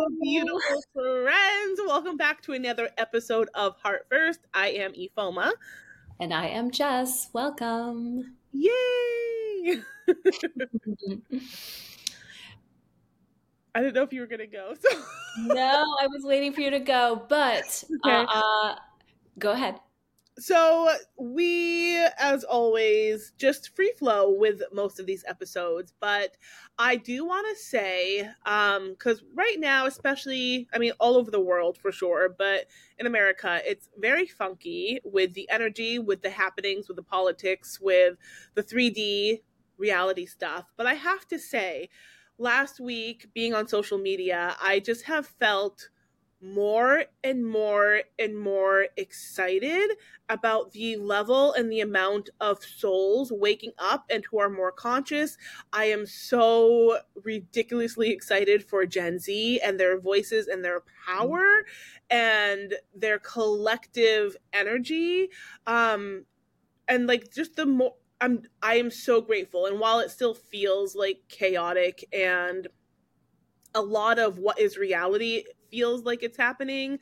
beautiful friends. Welcome back to another episode of Heart First. I am Ifoma. And I am Jess. Welcome. Yay! I didn't know if you were going to go. So. No, I was waiting for you to go, but Okay. Go ahead. So we, as always, just free flow with most of these episodes. But I do want to say, because right now, especially, I mean, all over the world for sure, but in America, it's very funky with the energy, with the happenings, with the politics, with the 3D reality stuff. But I have to say, last week, being on social media, I just have felt more and more and more excited about the level and the amount of souls waking up and who are more conscious. I am so ridiculously excited for Gen Z and their voices and their power and their collective energy. And like just the more I am so grateful. And while it still feels like chaotic and a lot of what is reality feels like it's happening,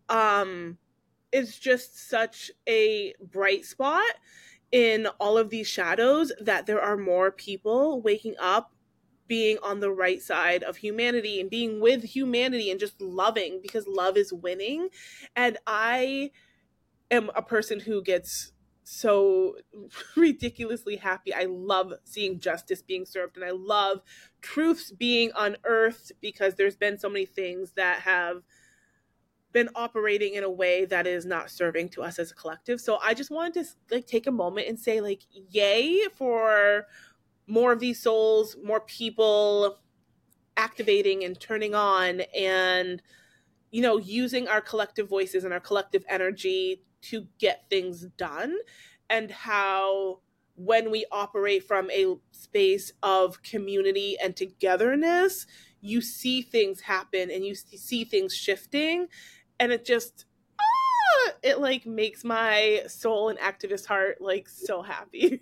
it's just such a bright spot in all of these shadows that there are more people waking up, being on the right side of humanity and being with humanity and just loving, because love is winning. And I am a person who gets so ridiculously happy. I love seeing justice being served and I love truths being unearthed, because there's been so many things that have been operating in a way that is not serving to us as a collective. So I just wanted to like take a moment and say like yay for more of these souls, more people activating and turning on and using our collective voices and our collective energy to get things done. And how when we operate from a space of community and togetherness, you see things happen and you see things shifting, and it just it like makes my soul and activist heart like so happy.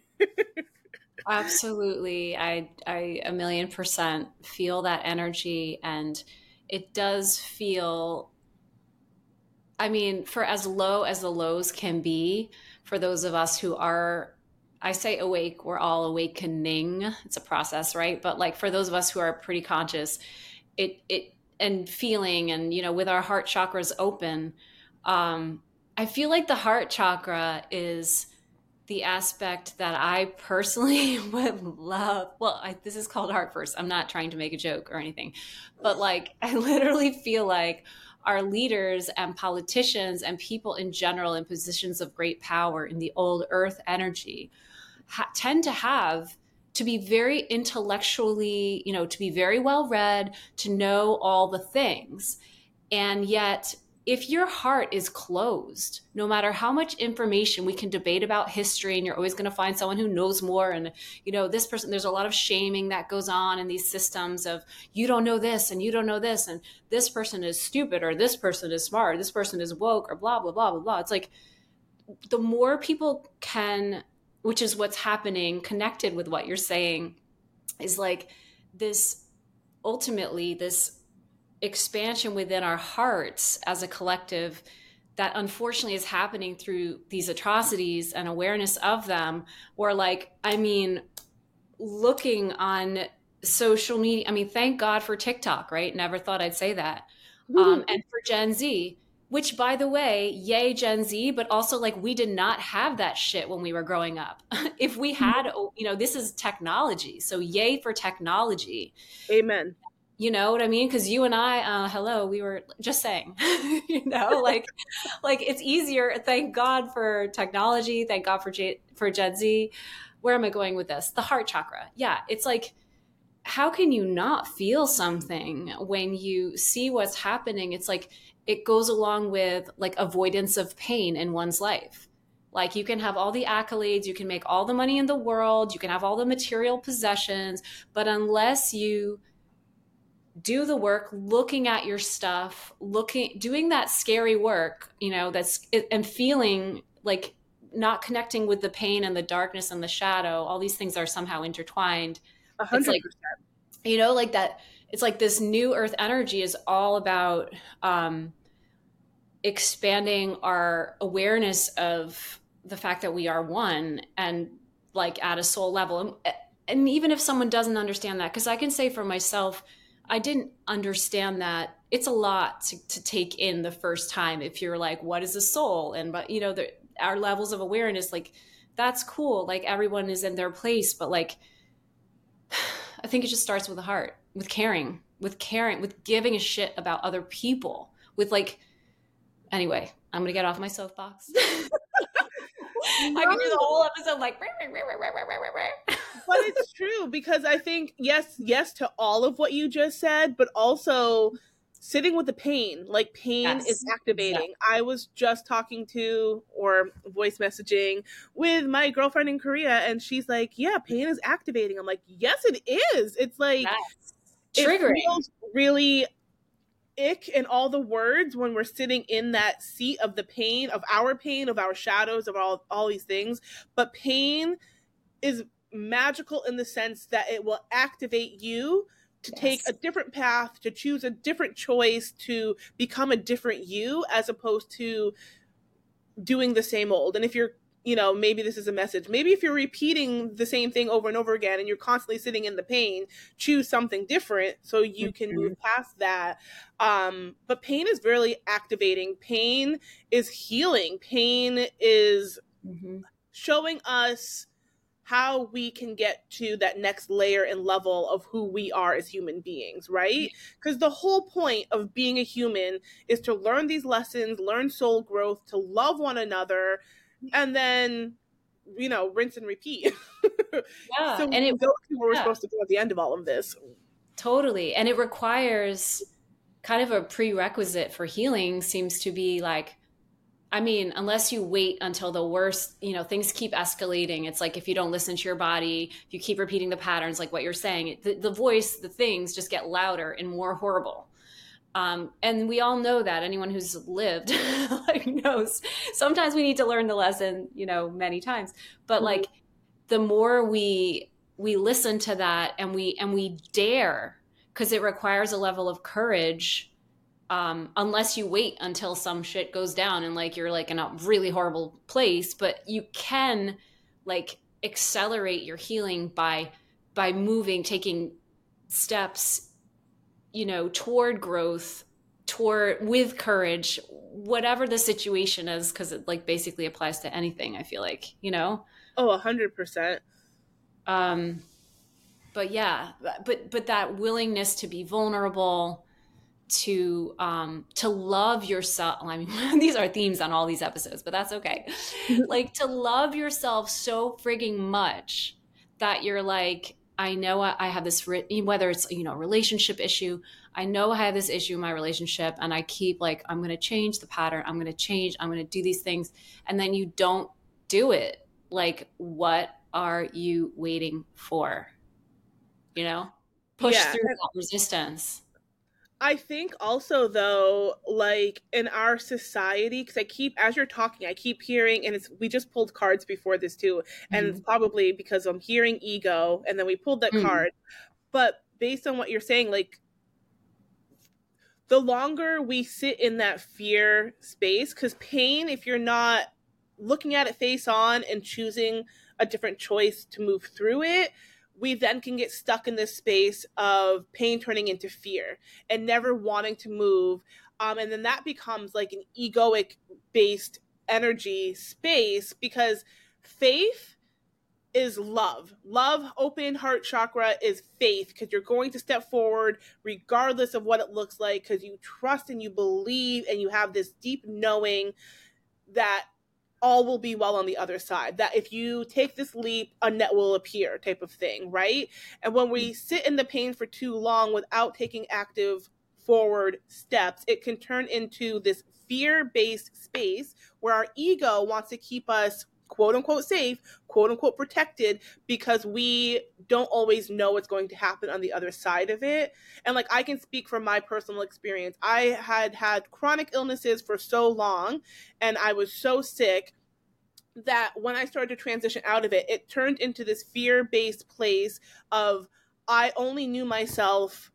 Absolutely. I 1,000,000% feel that energy, and it does feel, I mean, for as low as the lows can be, for those of us who are, I say awake, we're all awakening. It's a process, right? But like for those of us who are pretty conscious, it and feeling, and with our heart chakras open, I feel like the heart chakra is the aspect that I personally would love. Well, this is called Heart First. I'm not trying to make a joke or anything, but like I literally feel like our leaders and politicians and people in general in positions of great power in the old earth energy tend to be very intellectually, to be very well read, to know all the things. And yet, if your heart is closed, no matter how much information we can debate about history, and you're always going to find someone who knows more, and this person, there's a lot of shaming that goes on in these systems of you don't know this and you don't know this, and this person is stupid, or this person is smart, or this person is woke, or blah blah blah blah blah. It's like the more people can, which is what's happening, connected with what you're saying, is like this, ultimately this expansion within our hearts as a collective that unfortunately is happening through these atrocities and awareness of them. Or like, I mean, looking on social media, I mean, thank God for TikTok, right? Never thought I'd say that. And for Gen Z, which, by the way, yay Gen Z, but also like we did not have that shit when we were growing up. If we had, this is technology. So yay for technology. Amen. You know what I mean? Because you and I, hello, we were just saying, like it's easier. Thank God for technology. Thank God for Gen Z. Where am I going with this? The heart chakra. Yeah, it's like, how can you not feel something when you see what's happening? It's like it goes along with like avoidance of pain in one's life. Like you can have all the accolades, you can make all the money in the world, you can have all the material possessions, but unless you do the work, looking at your stuff, doing that scary work, and feeling like not connecting with the pain and the darkness and the shadow, all these things are somehow intertwined. 100%. It's like, like that, it's like this new earth energy is all about expanding our awareness of the fact that we are one, and like at a soul level. And even if someone doesn't understand that, because I can say for myself, I didn't understand that. It's a lot to take in the first time. If you're like, what is a soul? And, but you know, our levels of awareness, like that's cool. Like everyone is in their place, but like, I think it just starts with the heart, with caring, with giving a shit about other people, with like, anyway, I'm going to get off my soapbox. I could do the whole episode like, but it's true, because I think yes to all of what you just said, but also sitting with the pain. Like pain yes, is activating. I was just talking to, or voice messaging with my girlfriend in Korea, and she's like, yeah, pain is activating. I'm like, yes it is. It's like, yes. it Triggering. feels really ick in all the words when we're sitting in that seat of the pain, of our shadows, of all these things. But pain is magical in the sense that it will activate you to take a different path, to choose a different choice, to become a different you, as opposed to doing the same old. And if you're, maybe this is a message, maybe if you're repeating the same thing over and over again and you're constantly sitting in the pain, choose something different so you can move past that. But pain is really activating. Pain is healing. Pain is showing us how we can get to that next layer and level of who we are as human beings, right? Because the whole point of being a human is to learn these lessons, learn soul growth, to love one another, and then, rinse and repeat. Yeah. So And it go to where we're supposed to go at the end of all of this. Totally. And it requires kind of a prerequisite for healing seems to be like, I mean, unless you wait until the worst, things keep escalating. It's like if you don't listen to your body, if you keep repeating the patterns, like what you're saying, the voice, the things just get louder and more horrible. And we all know that. Anyone who's lived like knows. Sometimes we need to learn the lesson, many times. But like the more we listen to that and we dare, because it requires a level of courage. Unless you wait until some shit goes down and like you're like in a really horrible place, but you can like accelerate your healing by moving, taking steps, toward growth, with courage, whatever the situation is, because it like basically applies to anything. I feel like, Oh, 100%. But yeah, but that willingness to be vulnerable, to love yourself. I mean, these are themes on all these episodes, but that's okay. Like to love yourself so frigging much that you're like, I know I have this, whether it's, a relationship issue, I know I have this issue in my relationship and I keep like, I'm going to change the pattern. I'm going to change. I'm going to do these things. And then you don't do it. Like, what are you waiting for? Push through that resistance. I think also though, like in our society, because as you're talking, I keep hearing, and we just pulled cards before this too, and it's probably because I'm hearing ego, and then we pulled that card. But based on what you're saying, like the longer we sit in that fear space, because pain, if you're not looking at it face on and choosing a different choice to move through it, we then can get stuck in this space of pain turning into fear and never wanting to move. And then that becomes like an egoic based energy space, because faith is love. Love, open heart chakra, is faith, because you're going to step forward regardless of what it looks like, because you trust and you believe and you have this deep knowing that all will be well on the other side, that if you take this leap, a net will appear, type of thing, right? And when we sit in the pain for too long without taking active forward steps, it can turn into this fear-based space where our ego wants to keep us quote unquote safe, quote unquote protected, because we don't always know what's going to happen on the other side of it. And like, I can speak from my personal experience. I had chronic illnesses for so long, and I was so sick that when I started to transition out of it, it turned into this fear-based place of, I only knew myself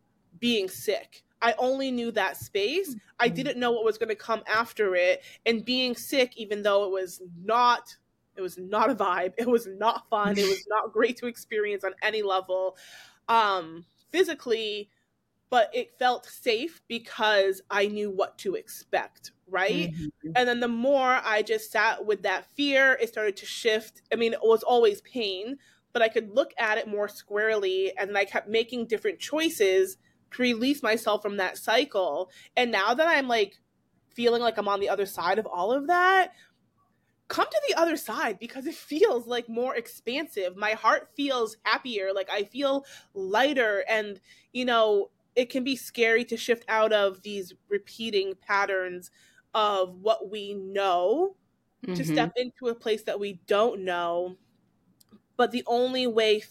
being sick. I only knew that space. I didn't know what was going to come after it. And being sick, even though it was not a vibe, it was not fun, it was not great to experience on any level, physically, but it felt safe because I knew what to expect, right? Mm-hmm. And then the more I just sat with that fear, it started to shift. I mean, it was always pain, but I could look at it more squarely, and I kept making different choices to release myself from that cycle. And now that I'm like feeling like I'm on the other side of all of that, come to the other side, because it feels like more expansive. My heart feels happier, like I feel lighter. And it can be scary to shift out of these repeating patterns of what we know, to step into a place that we don't know. But the only way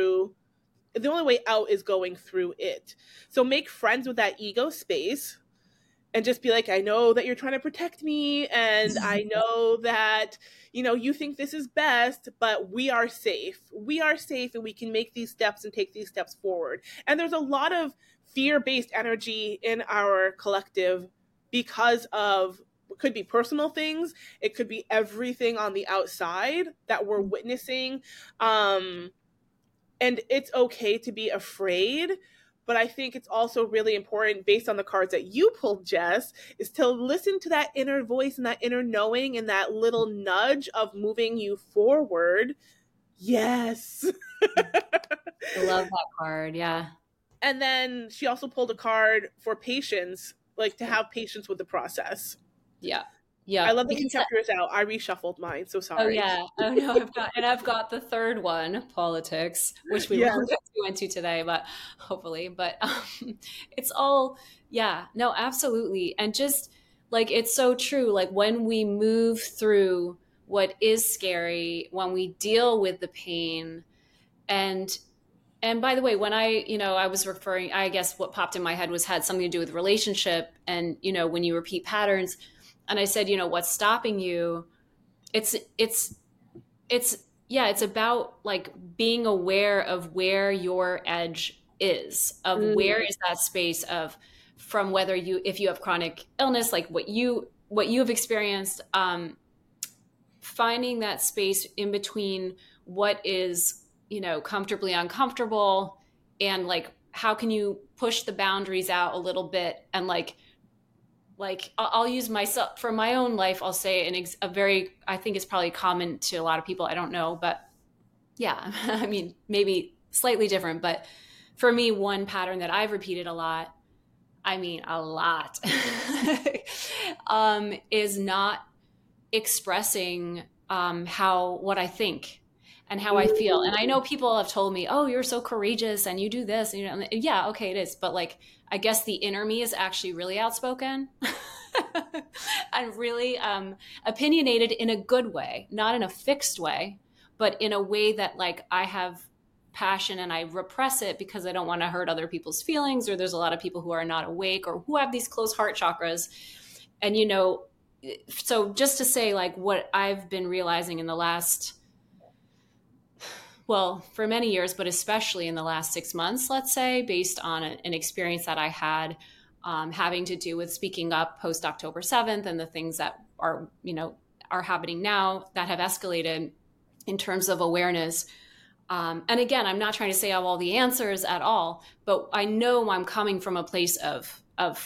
out is going through it. So make friends with that ego space and just be like, I know that you're trying to protect me, and I know that, you think this is best, but we are safe. We are safe, and we can make these steps and take these steps forward. And there's a lot of fear-based energy in our collective because of, it could be personal things, it could be everything on the outside that we're witnessing. And it's okay to be afraid, but I think it's also really important, based on the cards that you pulled, Jess, is to listen to that inner voice and that inner knowing and that little nudge of moving you forward. Yes. I love that card. Yeah. And then she also pulled a card for patience, like to have patience with the process. Yeah. Yeah. I love that you kept yours out. I reshuffled mine, so sorry. Oh yeah. Oh no, I've got the third one, politics, which we won't get into today, but hopefully. But it's all, yeah, no, absolutely. And just like, it's so true. Like when we move through what is scary, when we deal with the pain, and by the way, when I was referring, I guess what popped in my head had something to do with relationship, and when you repeat patterns. And I said, what's stopping you? It's about like being aware of where your edge is, of where is that space of, from whether if you have chronic illness, like what you have experienced, finding that space in between what is, comfortably uncomfortable, and like, how can you push the boundaries out a little bit, and like I'll use myself for my own life. I'll say a very, I think it's probably common to a lot of people. I don't know, but yeah, I mean, maybe slightly different, but for me, one pattern that I've repeated a lot, is not expressing what I think and how I feel. And I know people have told me, oh, you're so courageous and you do this. And yeah, okay, it is. But like, I guess the inner me is actually really outspoken and really opinionated in a good way, not in a fixed way, but in a way that like I have passion and I repress it because I don't want to hurt other people's feelings, or there's a lot of people who are not awake or who have these closed heart chakras. And, so just to say like what I've been realizing in the last, well, for many years, but especially in the last 6 months, let's say, based on an experience that I had having to do with speaking up post October 7th and the things that are happening now that have escalated in terms of awareness. And again, I'm not trying to say I have all the answers at all, but I know I'm coming from a place of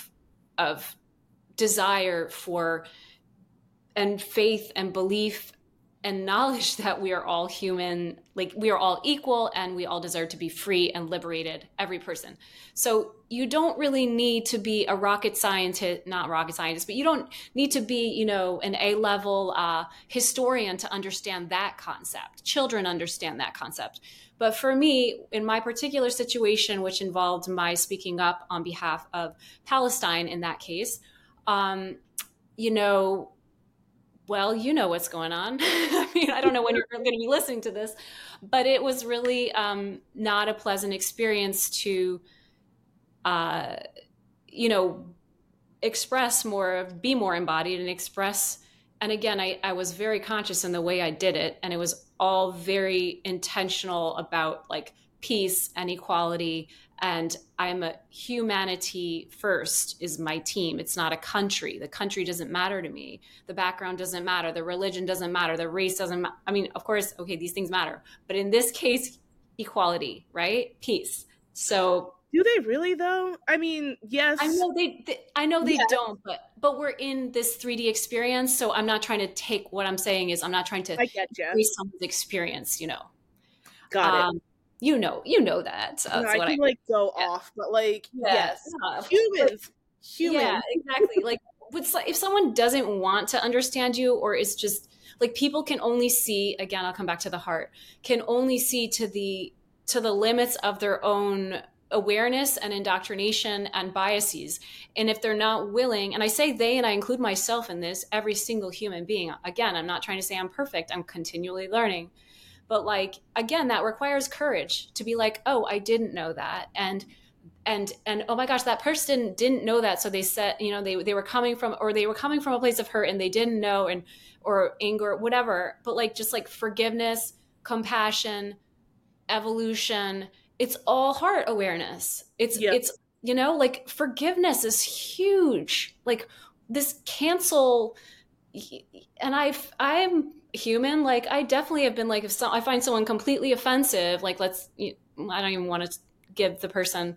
desire for, and faith and belief and knowledge that we are all human, like we are all equal and we all deserve to be free and liberated, every person. So you don't really need to be a rocket scientist, not rocket scientist, but you don't need to be, an A-level historian to understand that concept. Children understand that concept. But for me, in my particular situation, which involved my speaking up on behalf of Palestine in that case, well, you know what's going on. I mean, I don't know when you're going to be listening to this, but it was really not a pleasant experience to, express more, be more embodied and express. And again, I was very conscious in the way I did it. And it was all very intentional about like peace and equality And I'm a humanity first is my team. It's not a country. The country doesn't matter to me. The background doesn't matter. The religion doesn't matter. The race doesn't I mean, of course, okay, these things matter. But in this case, equality, right? Peace. So do they really though? I mean, yes. I know I know they yes. don't, but we're in this 3D experience, so I'm not trying to take what I'm saying is I'm not trying to I get you. increase someone's experience, Got it. You know that. So no, that's I can like go off, but like yes, humans. Yeah, exactly. Like if someone doesn't want to understand you, or it's just like people can only see, again, I'll come back to the heart, can only see to the limits of their own awareness and indoctrination and biases. And if they're not willing, and I say they, and I include myself in this, every single human being, again, I'm not trying to say I'm perfect, I'm continually learning. But like, again, that requires courage to be like, oh, I didn't know that. And oh my gosh, that person didn't know that. So they said, they were coming from a place of hurt and they didn't know, and, or anger, whatever. But like, just like forgiveness, compassion, evolution, it's all heart awareness. It's like forgiveness is huge. Like this cancel, and I'm human. Like I definitely have been like, if I find someone completely offensive, like I don't even want to give the person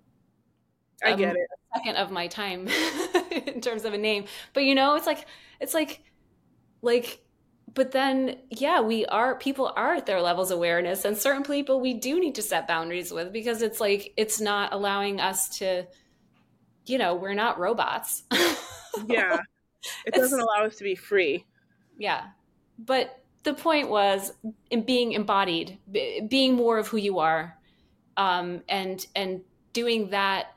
I get it. a second of my time in terms of a name. But it's like, but then, yeah, people are at their levels of awareness, and certain people we do need to set boundaries with, because it's like, it's not allowing us to, we're not robots. Yeah. It doesn't allow us to be free. Yeah. But the point was in being embodied, being more of who you are, and doing that,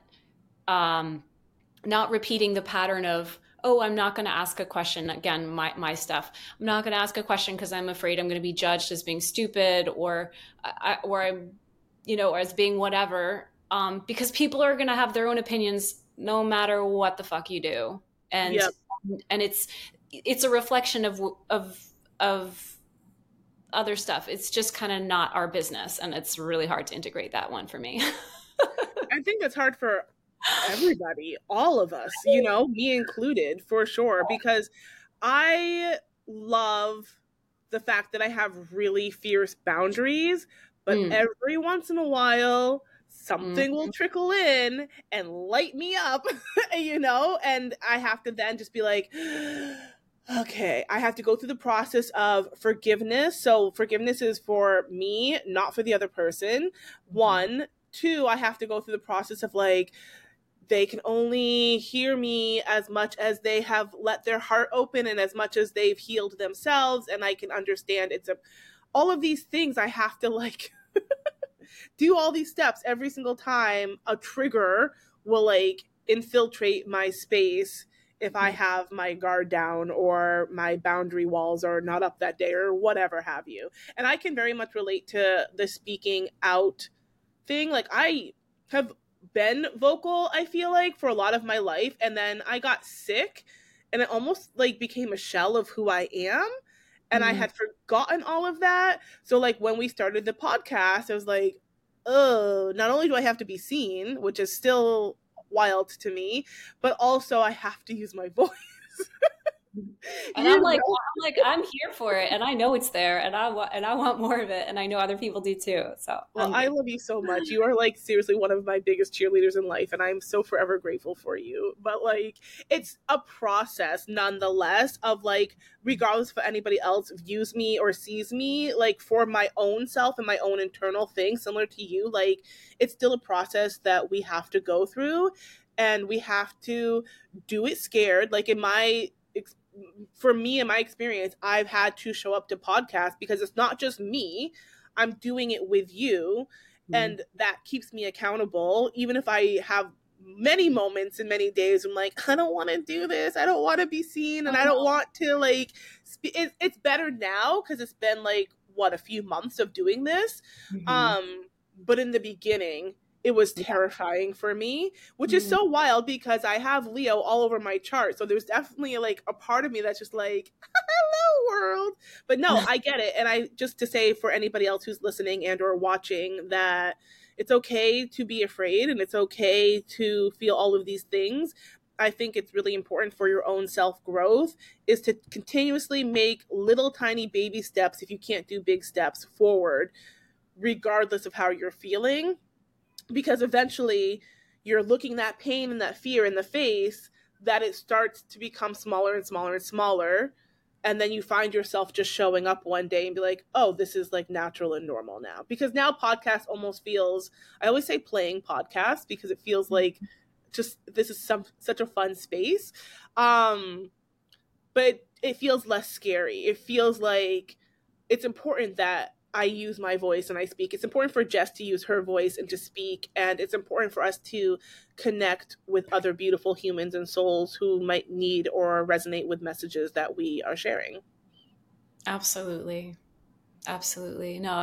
not repeating the pattern of, oh, I'm not going to ask a question. Again, my stuff. I'm not going to ask a question because I'm afraid I'm going to be judged as being stupid, or I'm, or as being whatever. Because people are going to have their own opinions no matter what the fuck you do. And, and it's a reflection of other stuff. It's just kind of not our business. And it's really hard to integrate that one for me. I think it's hard for everybody, all of us, me included, for sure, because I love the fact that I have really fierce boundaries, but every once in a while something will trickle in and light me up, and I have to then just be like, okay, I have to go through the process of forgiveness. So forgiveness is for me, not for the other person. 1, 2, I have to go through the process of like, they can only hear me as much as they have let their heart open and as much as they've healed themselves. And I can understand all of these things. I have to like do all these steps every single time a trigger will like infiltrate my space. If I have my guard down or my boundary walls are not up that day or whatever have you. And I can very much relate to the speaking out thing. Like I have been vocal, I feel like, for a lot of my life, and then I got sick and it almost like became a shell of who I am, and I had forgotten all of that. So like when we started the podcast, I was like, oh, not only do I have to be seen, which is still wild to me, but also I have to use my voice. And I'm I'm here for it, and I know it's there, and I want more of it, and I know other people do too. So well, I love you so much. You are like seriously one of my biggest cheerleaders in life, and I'm so forever grateful for you. But like, it's a process nonetheless of like, regardless if anybody else views me or sees me, like for my own self and my own internal thing, similar to you, like it's still a process that we have to go through, and we have to do it scared. Like for me, in my experience, I've had to show up to podcasts because it's not just me. I'm doing it with you, and that keeps me accountable. Even if I have many moments and many days I'm like, I don't want to do this. I don't want to be seen, and I don't want to like it's better now because it's been like a few months of doing this. But in the beginning, it was terrifying for me, which is so wild because I have Leo all over my chart. So there's definitely like a part of me that's just like, hello world. But no, I get it. And I just to say for anybody else who's listening and or watching that it's okay to be afraid and it's okay to feel all of these things. I think it's really important for your own self-growth is to continuously make little tiny baby steps, if you can't do big steps, forward, regardless of how you're feeling, because eventually you're looking that pain and that fear in the face, that it starts to become smaller and smaller and smaller, and then you find yourself just showing up one day and be like, oh, this is like natural and normal now. Because now podcast almost feels, I always say playing podcast because it feels like just this is such a fun space, but it feels less scary. It feels like it's important that I use my voice and I speak. It's important for Jess to use her voice and to speak, and it's important for us to connect with other beautiful humans and souls who might need or resonate with messages that we are sharing. Absolutely. Absolutely. No,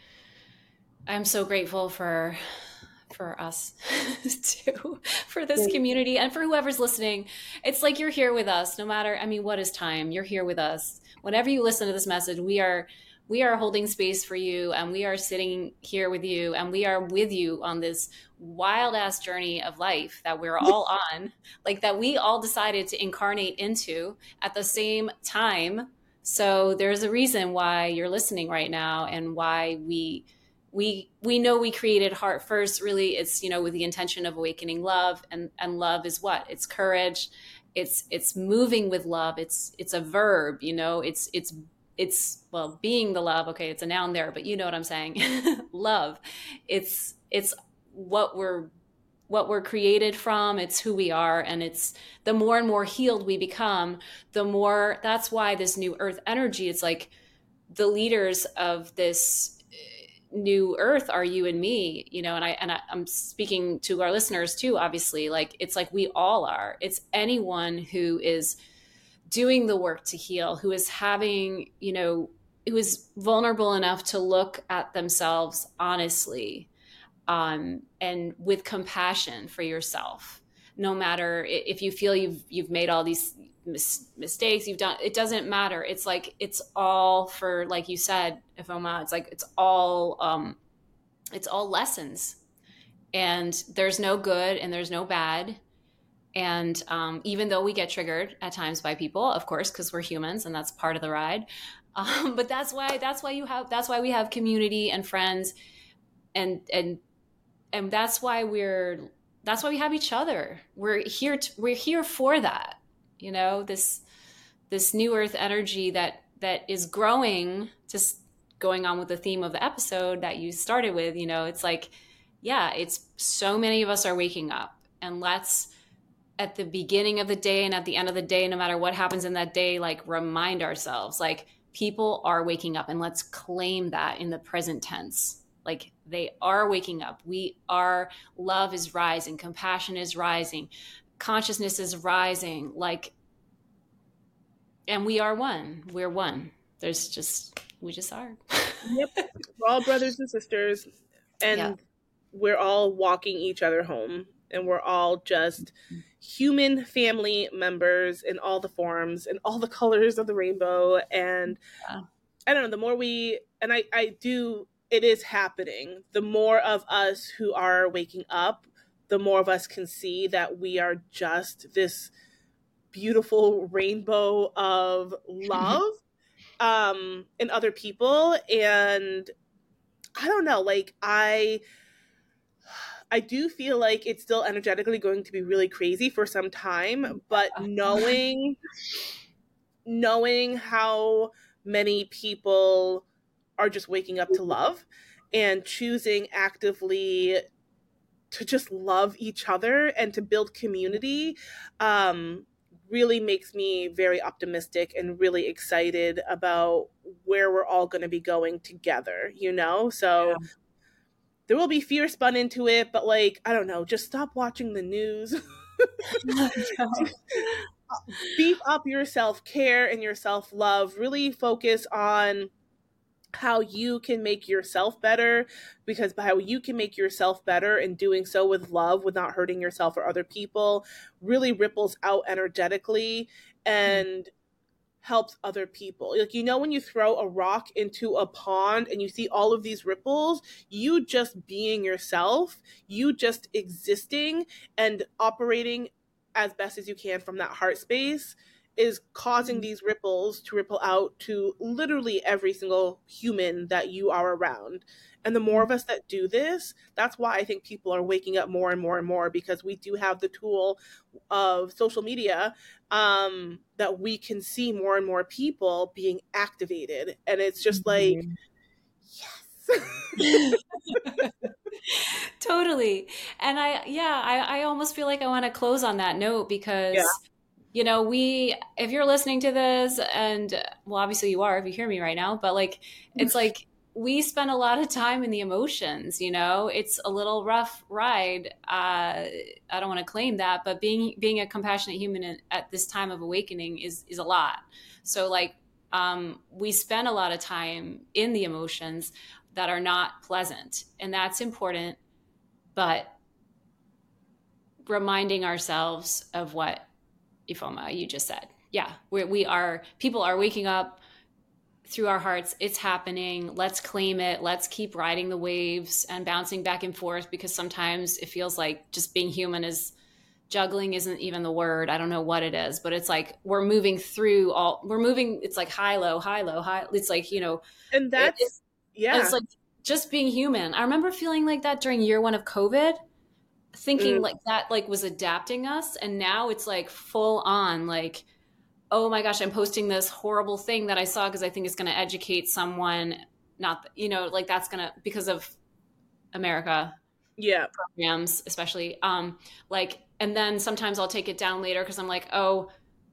I'm so grateful for us too, for this community and for whoever's listening. It's like you're here with us no matter, I mean, what is time? You're here with us. Whenever you listen to this message, we are holding space for you, and we are sitting here with you, and we are with you on this wild ass journey of life that we're all on, like that we all decided to incarnate into at the same time. So there's a reason why you're listening right now, and why we know we created Heart First. Really, it's, with the intention of awakening love, and love is what? It's courage. It's moving with love. It's a verb, it's well, being the love. Okay, it's a noun there, but you know what I'm saying. Love. It's what we're created from. It's who we are, and it's the more and more healed we become, the more. That's why this new earth energy, it's like the leaders of this new earth are you and me, and I'm speaking to our listeners too, obviously. Like, it's like we all are. It's anyone who is doing the work to heal, who is having, who is vulnerable enough to look at themselves honestly, and with compassion for yourself. No matter if you feel you've made all these mistakes, you've done, it doesn't matter. It's like, it's all for, like you said, Ifoma, it's like, it's all lessons, and there's no good and there's no bad. And even though we get triggered at times by people, of course, because we're humans and that's part of the ride. But that's why we have community and friends, and that's why we have each other. We're here for that. This new earth energy that is growing, just going on with the theme of the episode that you started with. It's like, yeah, it's so many of us are waking up, and let's, at the beginning of the day and at the end of the day, no matter what happens in that day, like, remind ourselves, like, people are waking up, and let's claim that in the present tense. Like, they are waking up. Love is rising, compassion is rising, consciousness is rising, like, and we are one. We're one. We just are. Yep. We're all brothers and sisters, and we're all walking each other home, and we're all just human family members in all the forms and all the colors of the rainbow. And I don't know, the more it is happening. The more of us who are waking up, the more of us can see that we are just this beautiful rainbow of love in other people. And I don't know, like, I do feel like it's still energetically going to be really crazy for some time, but knowing how many people are just waking up to love and choosing actively to just love each other and to build community, really makes me very optimistic and really excited about where we're all going to be going together, So there will be fear spun into it, but, like, I don't know, just stop watching the news. Beef up your self-care and your self-love. Really focus on how you can make yourself better, because how you can make yourself better and doing so with love, without hurting yourself or other people, really ripples out energetically. And helps other people. Like, you know, when you throw a rock into a pond and you see all of these ripples, you just being yourself, you just existing and operating as best as you can from that heart space is causing these ripples to ripple out to literally every single human that you are around. And the more of us that do this, that's why I think people are waking up more and more and more, because we do have the tool of social media, that we can see more and more people being activated. And it's just like, yes. Totally. And I almost feel like I want to close on that note Yeah. because, you know, if you're listening to this, and well, obviously you are if you hear me right now, but like, it's like we spend a lot of time in the emotions, you know, it's a little rough ride. I don't want to claim that, but being a compassionate human at this time of awakening is a lot. So like, we spend a lot of time in the emotions that are not pleasant, and that's important, but reminding ourselves of what Ifoma, you just said. Yeah, people are waking up through our hearts. It's happening. Let's claim it. Let's keep riding the waves and bouncing back and forth, because sometimes it feels like just being human is juggling isn't even the word. I don't know what it is, but it's like we're moving through it's like high, low, high, low, high. It's like, you know, And that's, yeah. it's like just being human. I remember feeling like that during year one of COVID, thinking like that like was adapting us, and now it's like full on like, oh my gosh, I'm posting this horrible thing that I saw because I think it's going to educate someone, not, you know, like that's going to, because of America Yeah. programs especially, like, and then sometimes I'll take it down later because I'm like, oh,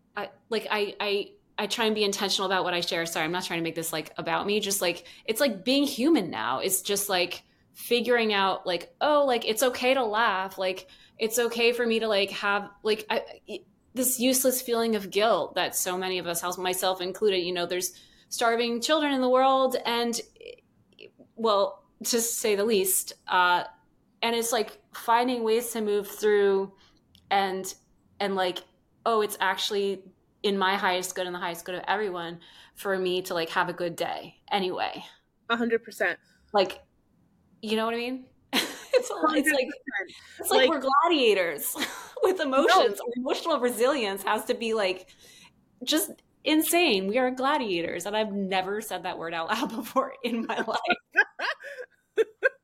I try and be intentional about what I share. Sorry, I'm not trying to make this like about me, just like it's like being human now. It's just like figuring out like, oh, like it's okay to laugh, like it's okay for me to like have like this useless feeling of guilt that so many of us, myself included, you know, there's starving children in the world, and well, to say the least, and it's like finding ways to move through and like, oh, it's actually in my highest good and the highest good of everyone for me to like have a good day anyway. 100%. Like, you know what I mean? It's like Like, we're gladiators with emotions. Our emotional resilience has to be like just insane. We are gladiators, and I've never said that word out loud before in my life.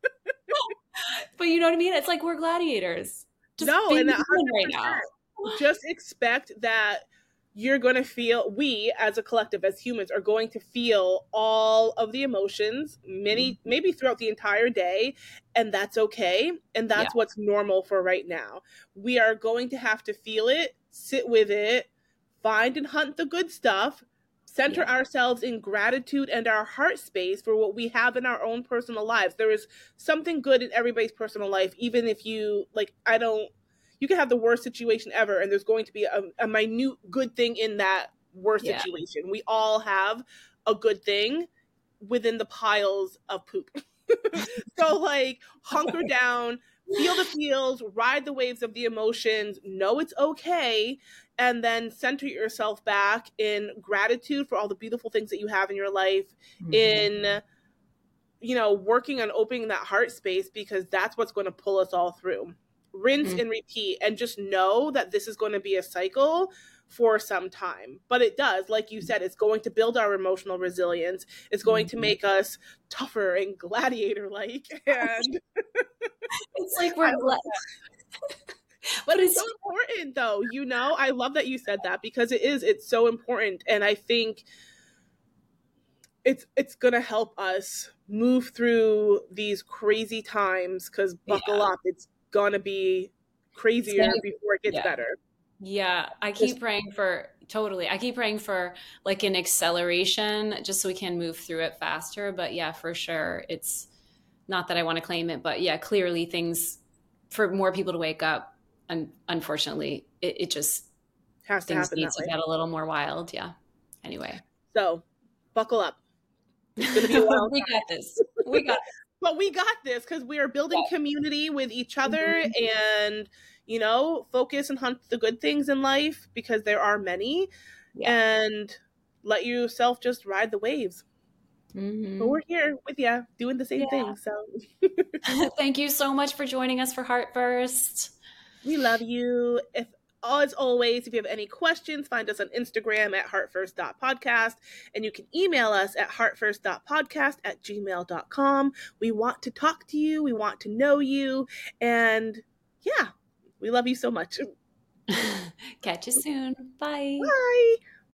But you know what I mean? It's like we're gladiators. Just no, being and human right now. just expect that you're going to feel, we as a collective, as humans, are going to feel all of the emotions, maybe throughout the entire day, and that's okay. And that's what's normal for right now. We are going to have to feel it, sit with it, find and hunt the good stuff, center ourselves in gratitude and our heart space for what we have in our own personal lives. There is something good in everybody's personal life, even if you, like, you can have the worst situation ever, and there's going to be a minute good thing in that worst situation. We all have a good thing within the piles of poop. So, like, hunker down, feel the feels, ride the waves of the emotions, know it's okay, and then center yourself back in gratitude for all the beautiful things that you have in your life, in, you know, working on opening that heart space, because that's what's going to pull us all through. Rinse and repeat, and just know that this is going to be a cycle for some time. But it does, like you said, it's going to build our emotional resilience. It's going to make us tougher and gladiator-like. And it's like we're but it's so important, though. You know, I love that you said that, because it's so important. And I think it's gonna help us move through these crazy times, because buckle up, it's gonna be crazier before it gets better. Yeah, I keep praying for like an acceleration, just so we can move through it faster. But yeah, for sure, it's not that I want to claim it, but yeah, clearly things for more people to wake up, and unfortunately it just has to happen. Things need to get a little more wild. Yeah. Anyway, so buckle up. It's gonna be a while. We got this. But we got this, because we are building community with each other, and, you know, focus and hunt the good things in life, because there are many. And let yourself just ride the waves. Mm-hmm. But we're here with you doing the same thing. So thank you so much for joining us for Heart First. we love you. As always, if you have any questions, find us on Instagram at heartfirst.podcast, and you can email us at heartfirst.podcast@gmail.com. We want to talk to you. We want to know you. And yeah, we love you so much. Catch you soon. Bye. Bye.